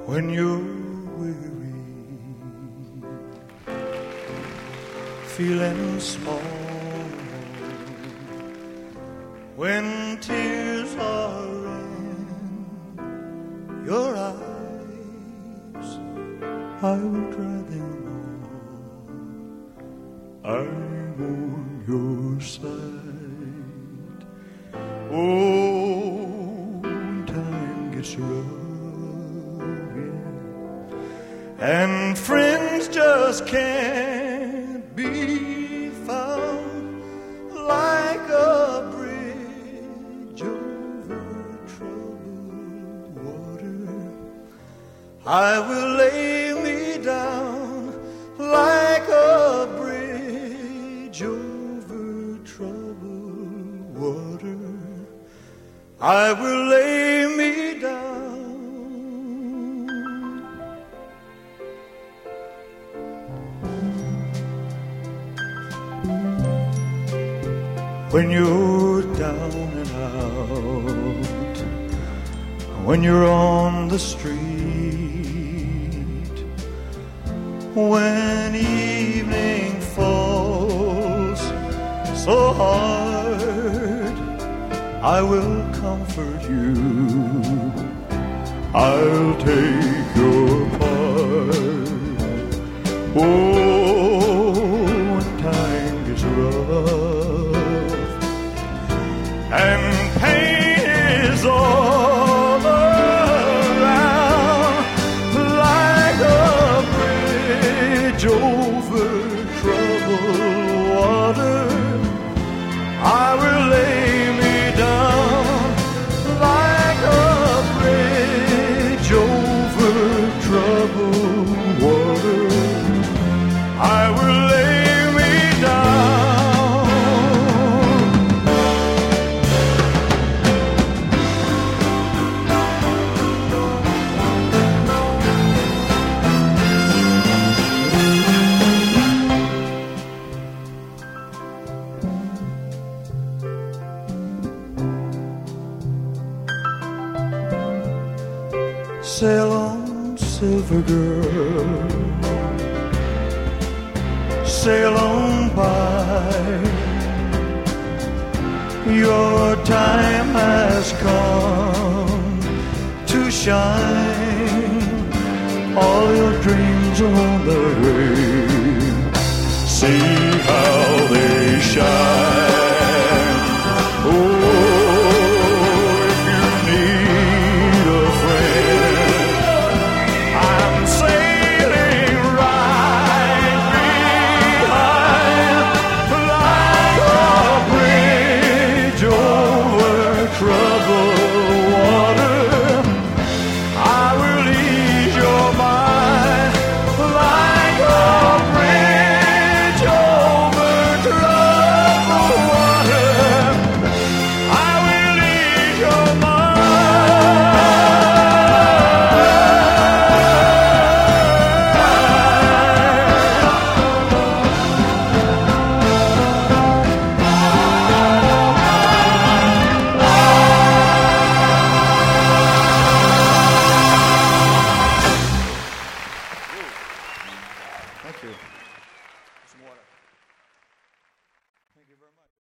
when you're weary, feeling small, when tears are in your eyes, I will dry them all. I'm on your side. Oh, when time gets rough, yeah, and friends just can't be found, like a bridge over troubled water, I will lay me down like a bridge over troubled water. I will lay me down. When you're down and out, when you're on the street, when evening falls so hard, I will comfort you, I'll take your part. Oh, when time gets rough and pain is all around, like a bridge over troubled water, I will lay me down like a bridge over troubled water. I will lay me down. Sail on, silver girl, sail on by. Your time has come to shine. All your dreams on the way, see how they shine. Oh, if you need a friend, I'm sailing right behind, like a bridge over troubled water. I will ease your mind, like a bridge over troubled water. I will ease your Thank you. Some water. Thank you very much.